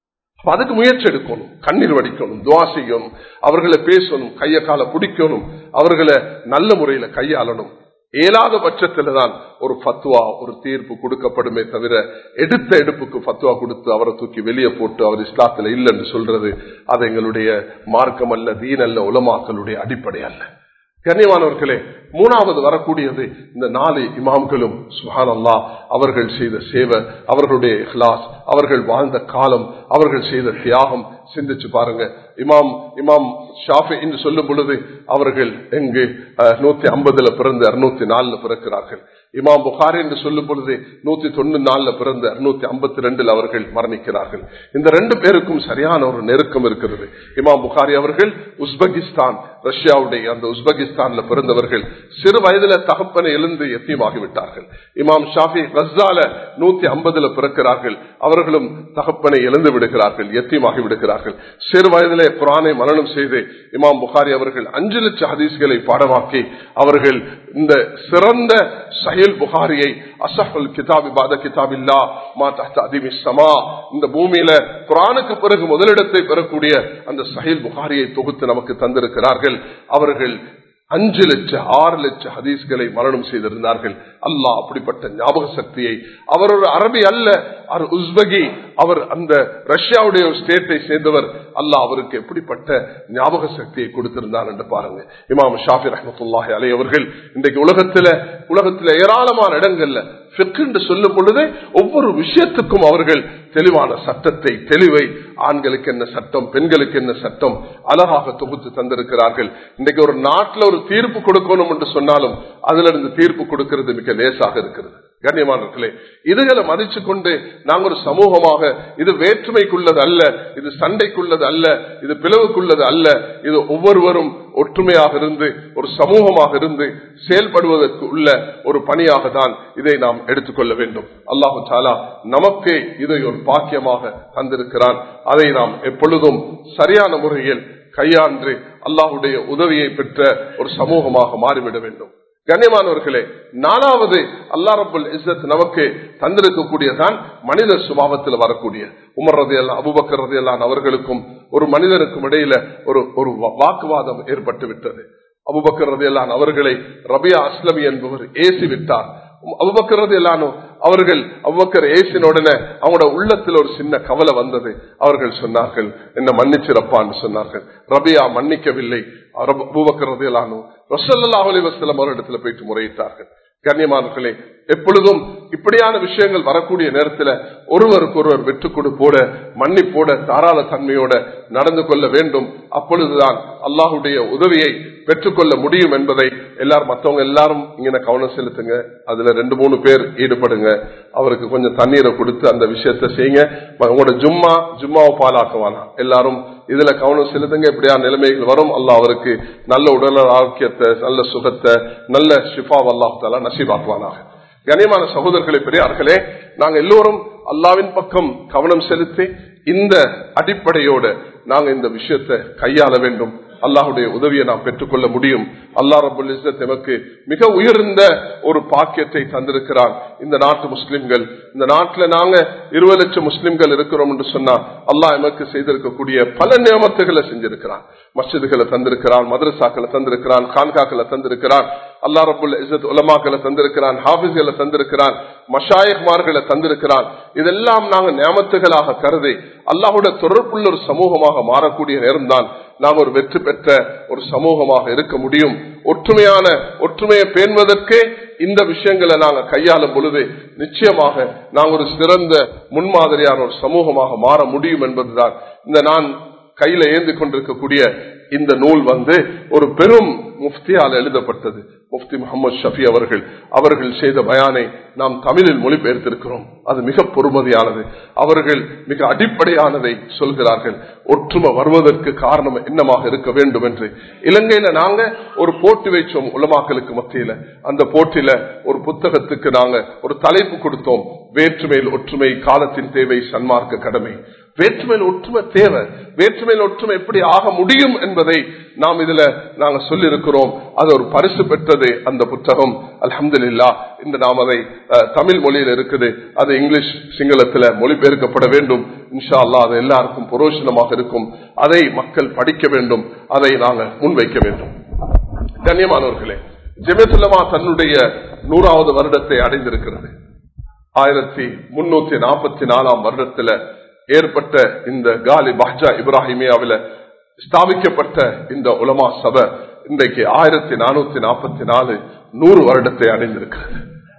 அதுக்கு முயற்சி எடுக்கணும், கண்ணீர் வடிக்கணும், துவா செய்யணும், அவர்களை பேசணும், கைய கால பிடிக்கணும், அவர்களை நல்ல முறையில கையாளணும். ஏழாத பட்சத்துல தான் ஒரு ஃபத்வா, ஒரு தீர்ப்பு கொடுக்கப்படுமே தவிர எடுத்த எடுப்புக்கு ஃபத்வா கொடுத்து அவரை தூக்கி வெளியே போட்டு அவர் இஸ்லாத்துல இல்லைன்னு சொல்றது அது எங்களுடைய மார்க்கம் அல்ல, தீன் அல்ல, உலமாக்களுடைய அடிப்படை அல்ல. கண்ணியமானவர்களே, மூணாவது வரக்கூடியது இந்த நாலு இமாம்களும் சுப்ஹானல்லாஹ் அவர்கள் செய்த சேவை, அவர்களுடைய இஹ்லாஸ், அவர்கள் வாழ்ந்த காலம், அவர்கள் செய்த தியாகம் சிந்திச்சு பாருங்க. இமாம் இமாம் ஷாஃபி என்று சொல்லும் பொழுது அவர்கள் எங்கு நூத்தி ஐம்பதுல பிறந்து அறுநூத்தி நாலுல பிறக்கிறார்கள். இமாம் புகாரி என்று சொல்லும் பொழுது நூத்தி தொண்ணூத்தி நாலுல பிறந்து அறுநூத்தி ஐம்பத்தி ரெண்டுல அவர்கள் மரணிக்கிறார்கள். இந்த ரெண்டு பேருக்கும் சரியான ஒரு நெருக்கம் இருக்கிறது. இமாம் புகாரி அவர்கள் உஸ்பெகிஸ்தான், ரஷ்யாவுடைய அந்த உஸ்பெகிஸ்தான்ல பிறந்தவர்கள். சிறு வயதுல தகப்பனை எழுந்து எத்தியமாகிவிட்டார்கள். இமாம் ஷாஃபி கஸ்ஸால நூத்தி ஐம்பதுல பிறக்கிறார்கள். அவர்களும் தகப்பனை எழுந்து விடுகிறார்கள், எத்தியமாகி விடுகிறார்கள். சிறு வயதிலே குர்ஆனை மனனம் செய்து இமாம் புகாரி அவர்கள் அஞ்சு லட்சம் ஹதீஸ்களை பாடமாக்கி அவர்கள் இந்த சிறந்த சஹீஹ் புகாரியை அஸஹுல் கிதாபி பாத கிதாபில்லாஹ் மா தஹ்த அதிமிஸ் ஸமா, இந்த பூமியில குர்ஆனுக்கு பிறகு முதலிடத்தை பெறக்கூடிய அந்த சஹீஹ் புகாரியை தொகுத்து நமக்கு தந்திருக்கிறார்கள். அவர்கள் அஞ்சு லட்சம் ஆறு லட்சம் ஹதீஸ்களை மரணம் செய்திருந்தார்கள். அல்லாஹ் அப்படிப்பட்ட ஞாபக சக்தியை, அவர் ஒரு அரபி அல்ல, அவர் உஸ்பெகி, அவர் அந்த ரஷ்யாவுடைய ஒரு ஸ்டேட்டை சேர்ந்தவர். அல்லாஹ் அவருக்கு எப்படிப்பட்ட ஞாபக சக்தியை கொடுத்திருந்தார் என்று பாருங்க. இமாம் ஷாஃபி ரஹ்மத்துல்லாஹி அலைஹி அவர்கள் இன்றைக்கு உலகத்துல உலகத்துல ஏராளமான இடங்கள்ல ஃபிக்ஹ் என்று சொல்லும் பொழுது ஒவ்வொரு விஷயத்துக்கும் அவர்கள் தெளிவான சட்டத்தை, தெளிவை, ஆண்களுக்கு என்ன சட்டம், பெண்களுக்கு என்ன சட்டம் அழகாக தொகுத்து தந்திருக்கிறார்கள். இன்றைக்கு ஒரு நாட்டில் ஒரு தீர்ப்பு கொடுக்கணும் என்று சொன்னாலும் அதுல இருந்து தீர்ப்பு கொடுக்கிறது மிக லேசாக இருக்கிறது. கண்ணியமானவர்களே, இதுகளை மதிச்சு கொண்டு நாங்கள் ஒரு சமூகமாக, இது வேற்றுமைக்குள்ளது அல்ல, இது சண்டைக்குள்ளது அல்ல, இது பிளவுக்குள்ளது அல்ல, இது ஒவ்வொருவரும் ஒற்றுமையாக இருந்து ஒரு சமூகமாக இருந்து செயல்படுவதற்கு உள்ள ஒரு பணியாக தான் இதை நாம் எடுத்துக்கொள்ள வேண்டும். அல்லாஹு தஆலா நமக்கு இதை ஒரு பாக்கியமாக தந்திருக்கிறான். அதை நாம் எப்பொழுதும் சரியான முறையில் கையாண்டு அல்லாஹுடைய உதவியை பெற்ற ஒரு சமூகமாக மாறிவிட வேண்டும். கண்ணியமானவர்களே, நாலாவது அல்லாஹ் ரப்பல் இஸ்ஸத் நமக்கு தந்திருக்கக்கூடியதான் மனித சுபாவத்தில் வரக்கூடிய உமர் ரலியல்லாஹு அபூபக்கர் ரலியல்லாஹு அவர்களுக்கும் ஒரு மனிதனுக்கும் இடையில ஒரு ஒரு வாக்குவாதம் ஏற்பட்டு விட்டது. அபூபக்கர் ரலியல்லாஹு அவர்களை ரபியா அஸ்லமி என்பவர் ஏசி விட்டார். அபூபக்கர் ரலியல்லாஹு அவர்கள் அபூபக்கர் ஏசின உடனே அவங்களோட உள்ளத்தில் ஒரு சின்ன கவலை வந்தது. அவர்கள் சொன்னார்கள், என்ன மன்னிச்சிரப்பான்னு சொன்னார்கள். ரபியா மன்னிக்கவில்லை. அபூபக்கர் ரலியல்லாஹு ரசூலுல்லாஹி அலைஹி வஸல்லம் அவரிடத்துல போயிட்டு முறையிட்டார்கள். கண்ணியமானவர்களே, எப்பொழுதும் இப்படியான விஷயங்கள் வரக்கூடிய நேரத்தில் ஒருவருக்கு ஒருவர் வெற்றுக் கொடுப்போட, மன்னிப்போட, தாராள தன்மையோட நடந்து கொள்ள வேண்டும். அப்பொழுதுதான் அல்லாஹுடைய உதவியை பெற்றுக்கொள்ள முடியும் என்பதை எல்லாரும், மற்றவங்க எல்லாரும் இங்க கவனம் செலுத்துங்க. அதுல ரெண்டு மூணு பேர் ஈடுபடுங்க. அவருக்கு கொஞ்சம் தண்ணீரை கொடுத்து அந்த விஷயத்த செய்யுங்க. உங்களோட ஜும்மா ஜும்மாவை பாலாக்குவானா, எல்லாரும் இதுல கவனம் செலுத்துங்க. இப்படியா நிலைமைகள் வரும். அல்லாஹ் அவருக்கு நல்ல உடல் ஆரோக்கியத்தை, நல்ல சுகத்தை, நல்ல ஷிஃபா அல்லாஹ் தஆலா நசீபாக்குவானாக. கண்ணியமான சகோதரர்களே, பெரியார்களே, நாங்க எல்லோரும் அல்லாஹ்வின் பக்கம் கவனம் செலுத்தி இந்த அடிப்படையோட நாங்க இந்த விஷயத்தை கையாள வேண்டும். அல்லாஹுடைய உதவியை நாம் பெற்றுக்கொள்ள முடியும். அல்லாஹ் ரப்பல் இஸ்ஸத் நமக்கு மிக உயர்ந்த ஒரு பாக்கியத்தை தந்திருக்கிறான். இந்த நாட்டு முஸ்லிம்கள், இந்த நாட்டில் நாங்க இருபது லட்சம் முஸ்லிம்கள் இருக்கிறோம் என்று சொன்னா அல்லாஹ் நமக்கு செய்திருக்கக்கூடிய பல நியமத்துகளை செஞ்சிருக்கிறான். மஸ்ஜிதுகளை தந்திருக்கிறான், மதரசாக்களை தந்திருக்கிறான், கான்காக்களை தந்திருக்கிறான். அல்லாஹ் ரப்பல் இஸ்ஸத் உலமாக்களை தந்திருக்கிறான், ஹாஃபிஸ்களை தந்திருக்கிறான், மஷாயிக்மார்களை தந்திருக்கிறான். இதெல்லாம் நாங்க நியமத்துகளாக கருதி அல்லாஹ்வுடைய தொடர்புள்ள ஒரு சமூகமாக மாறக்கூடிய நேரம் தான் நாம் ஒரு வெற்றி பெற்ற ஒரு சமூகமாக இருக்க முடியும். ஒற்றுமையான ஒற்றுமையை பேணுவதற்கு இந்த விஷயங்களை நாங்கள் கையாளும் பொழுது நிச்சயமாக நாங்கள் ஒரு சிறந்த முன்மாதிரியான ஒரு சமூகமாக மாற முடியும் என்பதுதான். இந்த நான் கையில ஏந்தி கொண்டிருக்கக்கூடிய இந்த நூல் வந்து ஒரு பெரும் முஃப்தியால் எழுதப்பட்டது. முஃப்தி முகமது ஷஃபி அவர்கள் அவர்கள் செய்த பயானை நாம் தமிழில் மொழிபெயர்த்திருக்கிறோம். அது மிக பொறுமதியானது. அவர்கள் மிக அடிப்படையானதை சொல்கிறார்கள். ஒற்றுமை வருவதற்கு காரணம் என்னமாக இருக்க வேண்டும் என்று. இலங்கையில நாங்க ஒரு போட்டி வைச்சோம் உலமாக்களுக்கு மத்தியில. அந்த போட்டியில ஒரு புத்தகத்துக்கு நாங்க ஒரு தலைப்பு கொடுத்தோம், வேற்றுமையில் ஒற்றுமை, காலத்தின் தேவை, சன்மார்க்க கடமை. வேற்றுமையில் ஒற்றுமை தேவை. வேற்றுமையில் ஒற்றுமை எப்படி ஆக முடியும் என்பதை நாம் இதுல நாங்க சொல்லியிருக்கிறோம். அது ஒரு பரிசு பெற்றது அந்த புத்தகம். அல்ஹம்துலில்லாஹ் இந்த நாம் அதை தமிழ் மொழியில் இருக்குது, அது இங்கிலீஷ் சிங்களத்துல மொழிபெயர்க்கப்பட வேண்டும். இன்ஷா அல்லாஹ் அது எல்லாருக்கும் புரோஷனமாக இருக்கும். அதை மக்கள் படிக்க வேண்டும், அதை நாங்கள் முன்வைக்க வேண்டும். கண்ணியமானவர்களே, ஜமியத்துல் உலமா தன்னுடைய நூறாவது வருடத்தை அடைந்திருக்கிறது. ஆயிரத்தி முன்னூத்தி நாற்பத்தி நாலாம் வருடத்துல ஏற்பட்ட இந்த காலி பஹ்ஜா இப்ராஹிமியாவில ஸ்தாபிக்கப்பட்ட இந்த உலமா சபை இன்றைக்கு ஆயிரத்தி நானூத்தி நாற்பத்தி நாலு நூறு வருடத்தை அடைந்திருக்கிறது.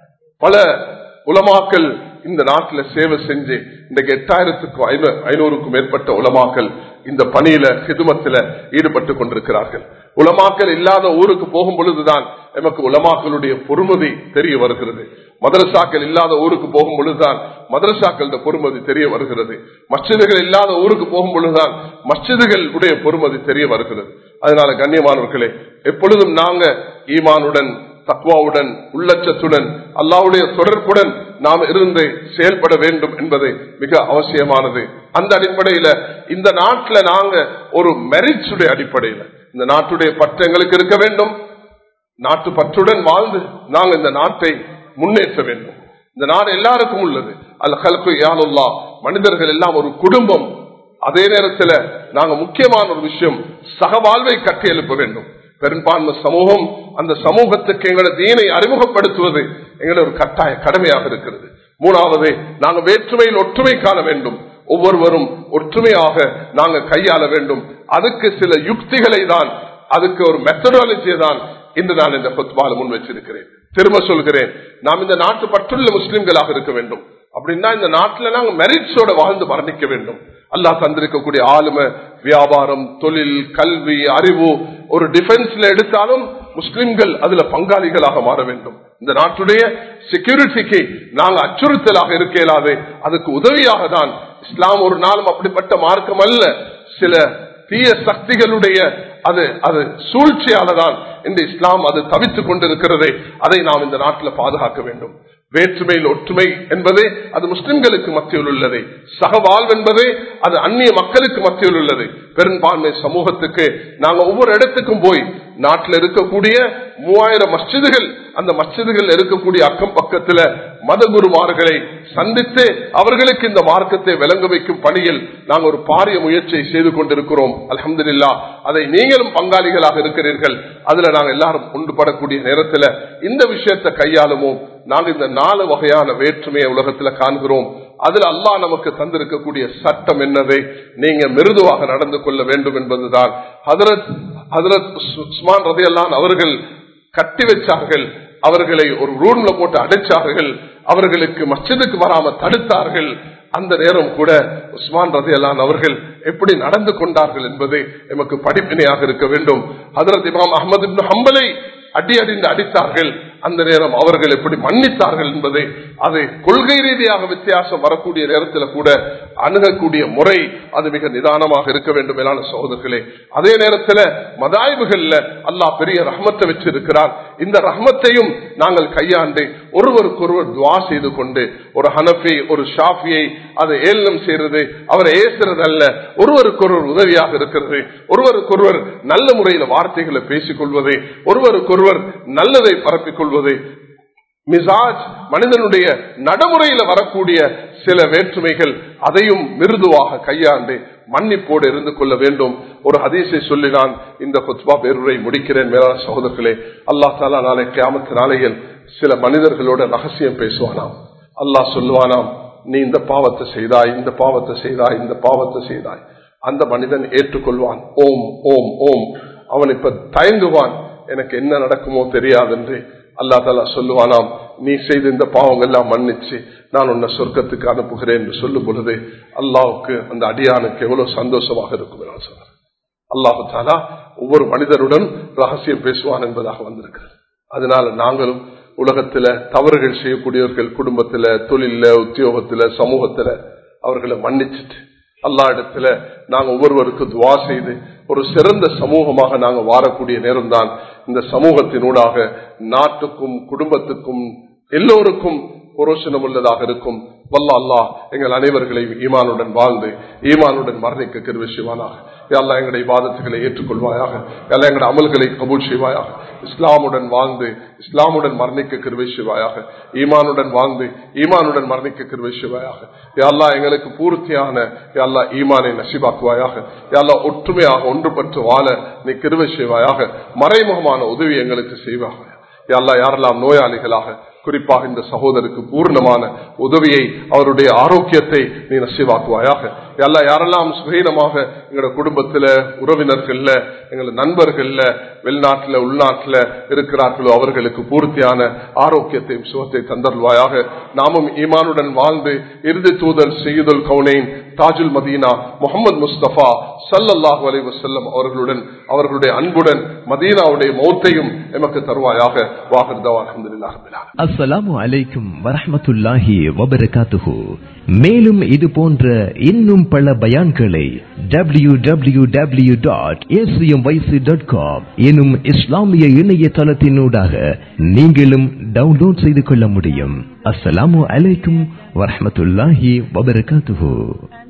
பல உலமாக்கள் இந்த நாட்டில் சேவை செஞ்சு இன்றைக்கு எட்டாயிரத்துக்கும் ஐநூறுக்கும் மேற்பட்ட உலமாக்கள் இந்த பணியில ஹிதுமத்தில ஈடுபட்டு கொண்டிருக்கிறார்கள். உலமாக்கள் இல்லாத ஊருக்கு போகும் பொழுதுதான் நமக்கு உலமாக்களுடைய பொறுமதி தெரிய வருகிறது. மதரசாக்கள் இல்லாத ஊருக்கு போகும் பொழுதுதான் மதரசாக்களோட பொறுமதி தெரிய வருகிறது. மஸ்ஜிதுகள் இல்லாத ஊருக்கு போகும் பொழுதுதான் மஸ்ஜிதுகளுடைய பொறுமதி தெரிய வருகிறது. அதனால கண்ணியமானவர்களே, எப்பொழுதும் நாங்க ஈமானுடன், தக்வாவுடன், உள்ளச்சத்துடன், அல்லாஹ்வுடைய தொடர்புடன் நாம் இருந்து செயல்பட வேண்டும் என்பது மிக அவசியமானது. அந்த அடிப்படையில இந்த நாட்டில் நாங்க ஒரு மெரிட்ஸுடைய அடிப்படையில இந்த நாட்டுடைய பற்று எங்களுக்கு இருக்க வேண்டும். நாட்டு பற்றுடன் வாழ்ந்து நாங்கள் இந்த நாட்டை முன்னேற்ற வேண்டும். இந்த நாடு எல்லாருக்கும் உள்ளது. அல் கல்கு யாலுல்லா, மனிதர்கள் எல்லாம் ஒரு குடும்பம். அதே நேரத்தில் நாங்க முக்கியமான ஒரு விஷயம், சகவாழ்வை கட்டி எழுப்ப வேண்டும். பெரும்பான்மை சமூகம், அந்த சமூகத்துக்கு எங்களை தீனை அறிமுகப்படுத்துவது எங்களை ஒரு கட்டாய கடமையாக இருக்கிறது. மூணாவது, நாங்க வேற்றுமையில் ஒற்றுமை காண வேண்டும். ஒவ்வொருவரும் ஒற்றுமையாக நாங்க கையாள வேண்டும். அதுக்கு சில யுக்திகளை தான், அதுக்கு ஒரு மெத்தடாலஜியை தான் இன்று நான் இந்த குத்பால முன் வச்சிருக்கிறேன். திரும்ப சொல்கிறேன், நாம் இந்த நாட்டு பற்றுள்ள முஸ்லிம்களாக இருக்க வேண்டும். அப்படின்னா இந்த நாட்டில் நாங்க மெரிட்ஸோட வாழ்ந்து மரணிக்க வேண்டும். அல்லாஹ் தந்திருக்கக்கூடிய ஆளுமை, வியாபாரம், தொழில், கல்வி, அறிவு, ஒரு டிஃபென்ஸ்ல எடுத்தாலும் முஸ்லிம்கள் அதுல பங்காளிகளாக மாற வேண்டும். இந்த நாட்டுடைய செக்யூரிட்டிக்கு நாங்கள் அச்சுறுத்தலாக இருக்க இயலாது. அதுக்கு உதவியாக தான் இஸ்லாம் ஒரு நாளும் அப்படிப்பட்ட மார்க்கம் அல்ல. சில தீய சக்திகளுடைய அது அது சூழ்ச்சியால தான் இந்த இஸ்லாம் அது தவித்துக் கொண்டிருக்கிறது. அதை நாம் இந்த நாட்டில் பாதுகாக்க வேண்டும். வேற்றுமையில் ஒற்றுமை என்பது அது முஸ்லிம்களுக்கு மத்தியில் உள்ளது. சகவாழ்வு என்பது அது அந்நிய மக்களுக்கு மத்தியில் உள்ளது. பெரும்பான்மை சமூகத்துக்கு நாங்க ஒவ்வொரு இடத்துக்கும் போய் நாட்டில் இருக்கக்கூடிய மூவாயிரம் மஸ்ஜிதுகள், அந்த மஸ்ஜிதுகள் இருக்கக்கூடிய அக்கம் பக்கத்துல மத குருமார்களை சந்தித்து அவர்களுக்கு இந்த மார்க்கத்தை விளங்க வைக்கும் பணியில் நாங்கள் ஒரு பாரிய முயற்சியை செய்து கொண்டிருக்கிறோம். அல்ஹம்துலில்லாஹ் அதை நீங்களும் பங்காளிகளாக இருக்கிறீர்கள். அதுல நாங்கள் எல்லாரும் ஒன்றுபடக்கூடிய நேரத்தில் இந்த விஷயத்தை கையாளுமோ. நாங்கள் இந்த நாலு வகையான வேற்றுமையை உலகத்துல காண்கிறோம். அதுல அல்லாஹ் நமக்கு தந்திருக்கக்கூடிய சட்டம் என்னதை நீங்க மிருதுவாக நடந்து கொள்ள வேண்டும் என்பதுதான். ஹதரத் ஹதரத் உஸ்மான் ரலியல்லாஹு அன்ஹு அவர்கள் கட்டி வச்சார்கள், அவர்களை ஒரு ரூம்ல போட்டு அடைச்சார்கள், அவர்களுக்கு மஸ்ஜிதுக்கு வராம தடுத்தார்கள். அந்த நேரம் கூட உஸ்மான் ரலியல்லாஹு அன்ஹு அவர்கள் எப்படி நடந்து கொண்டார்கள் என்பது நமக்கு படிப்பினையாக இருக்க வேண்டும். ஹதரத் இமாம் அஹ்மத் இப்னு ஹம்பலை அடி அடிந்து அடித்தார்கள். அந்த நேரம் அவர்கள் எப்படி மன்னித்தார்கள் என்பதை, அது கொள்கை ரீதியாக வித்தியாசம் வரக்கூடிய நேரத்தில் கூட அணுகக்கூடிய முறை அது மிக நிதானமாக இருக்க வேண்டும் மேலான சகோதரர்களே. அதே நேரத்தில் மதாயிபுகள்ல அல்லாஹ் பெரிய ரஹ்மத்தை வச்சிருக்கிறார். இந்த ரஹ்மத்தையும் நாங்கள் கையாண்டு ஒருவருக்கொருவர் துவா செய்து கொண்டு, ஒரு ஹனஃபி ஒரு ஷாஃபியை அதை ஏளனம் செய்யறது, அவரை ஏசுறது அல்ல, ஒருவருக்கொருவர் உதவியாக இருக்கிறது, ஒருவருக்கொருவர் நல்ல முறையில் வார்த்தைகளை பேசிக் கொள்வது, ஒருவருக்கொருவர் நல்லதை பரப்பிக் கொள்வது, மிசாஜ் மனிதனுடைய நடைமுறையில வரக்கூடிய சில வேற்றுமைகள் அதையும் மிருதுவாக கையாண்டு மன்னிப்போடு இருந்து கொள்ள வேண்டும். ஒரு ஹதீஸை சொல்லி நான் இந்த குத்பா பேருரை முடிக்கிறேன். மேலான சகோதரர்களே, அல்லாஹ் தஆலா நாளை கியாமத் நாளையில் சில மனிதர்களோட ரகசியம் பேசுவானாம். அல்லாஹ் சொல்லுவானாம், நீ இந்த பாவத்தை செய்தாய், இந்த பாவத்தை செய்தாய், இந்த பாவத்தை செய்தாய். அந்த மனிதன் ஏற்றுக்கொள்வான். ஓம் ஓம் ஓம். அவன் இப்ப தயங்குவான், எனக்கு என்ன நடக்குமோ தெரியாது என்று. அல்லா தாலா சொல்லுவானாம், நீ செய்த இந்த பாவங்கள் எல்லாம் மன்னிச்சு நான் உன்னை சொர்க்கத்துக்கு அனுப்புகிறேன் என்று சொல்லும் பொழுது அல்லாஹுக்கு, அந்த அடியானுக்கு எவ்வளவு சந்தோஷமாக இருக்கும். அல்லாஹு தாலா ஒவ்வொரு மனிதருடன் ரகசியம் பேசுவான் என்பதாக வந்திருக்கிறது. அதனால நாங்களும் உலகத்துல தவறுகள் செய்யக்கூடியவர்கள், குடும்பத்துல, தொழில, உத்தியோகத்துல, சமூகத்துல அவர்களை மன்னிச்சுட்டு அல்லா இடத்துல நாங்க ஒவ்வொருவருக்கு துவா செய்து ஒரு சிறந்த சமூகமாக நாங்க வாழக்கூடிய நேரம் தான் இந்த சமூகத்தினூடாக நாட்டுக்கும் குடும்பத்துக்கும் எல்லோருக்கும் புரோஷனம் உள்ளதாக இருக்கும். வல்ல அல்லாஹ் எங்கள் அனைவர்களையும் ஈமானுடன் வாழ்ந்து ஈமானுடன் மரணிக்க கிருபை செய்வானாக. யா அல்லாஹ் எங்களுடைய இபாதத்துகளை ஏற்றுக்கொள்வாயாக. யா அல்லாஹ் எங்களுடைய அமல்களை கபூல் செய்வாயாக. இஸ்லாமுடன் வாழ்ந்து இஸ்லாமுடன் மரணிக்க கிருபை செய்வாயாக. ஈமானுடன் வாழ்ந்து ஈமானுடன் மரணிக்க கிருபை செய்வாயாக. யா அல்லாஹ் எங்களுக்கு பூர்த்தியான யா அல்லாஹ் ஈமானை நசீபாக்குவாயாக. யா அல்லாஹ் ஒற்றுமையாக ஒன்றுபட்டு வாழ நீ கிருபை செய்வாயாக. மறைமுகமான உதவி எங்களுக்கு செய்வாக. யா அல்லாஹ் யாரெல்லாம் நோயாளிகளாக குறிப்பாக இந்த சகோதரருக்கு பூர்ணமான உதவியை அவருடைய ஆரோக்கியத்தை நீ நசீவாக்குவாயாக. எல்லா யாரெல்லாம் சுகீனமாக எங்களோட குடும்பத்துல உறவினர்கள்ல எங்களோட நண்பர்கள்ல வெளிநாட்டுல உள்நாட்டுல இருக்கிறார்களோ அவர்களுக்கு பூர்த்தியான ஆரோக்கியத்தையும் சுகத்தை தந்தருள்வாயாக. நாமும் ஈமானுடன் வாழ்ந்து இறுதி தூதர் சையதுல் கௌனைன் தாஜுல் மதீனா முஹம்மது முஸ்தபா ஸல்லல்லாஹு அலைஹி வஸல்லம் அவர்களுடன் அவர்களுடைய அன்புடன் மதீனாவுடைய மௌத்தையும் எமக்கு தருவாயாக. வாஹிர் தவானா அல்ஹம்துலில்லாஹி ரப்பில் ஆலமீன். அஸ்ஸலாமு அலைக்கும் வரஹ்மத்துல்லாஹி வபரகாத்துஹு. மேலும் இது போன்ற இன்னும் பல பயான்களை W W W dot A C M Y C dot com எனும் இஸ்லாமிய இணையதளத்தினூடாக நீங்களும் டவுன்லோட் செய்து கொள்ள முடியும். அஸ்ஸலாமு அலைக்கும் வரஹ்மத்துல்லாஹி வபரகாத்துஹு.